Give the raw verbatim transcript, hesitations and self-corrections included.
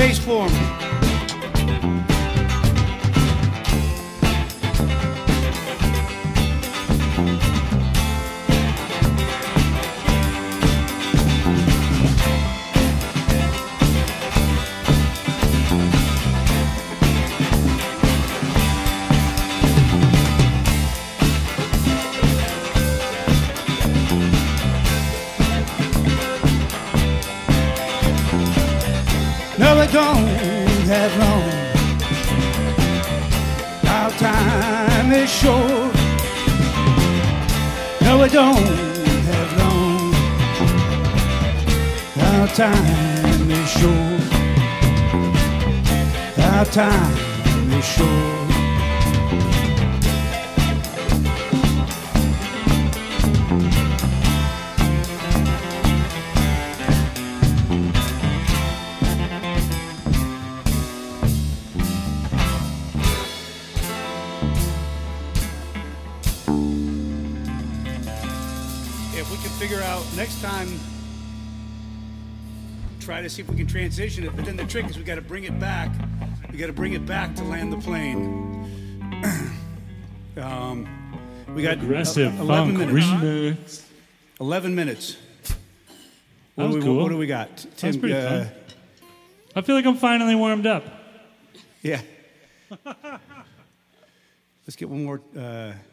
bass for me. No, we don't have long. Our time is short. No, we don't have long. Our time is short. Our time is short. If we can figure out next time, try to see if we can transition it. But then the trick is we got to bring it back. We got to bring it back to land the plane. um, we got aggressive uh, eleven funk minutes. remix. Eleven minutes. What That was do we, cool. What do we got? Tim, That's pretty uh, fun. I feel like I'm finally warmed up. Yeah. Let's get one more. Uh,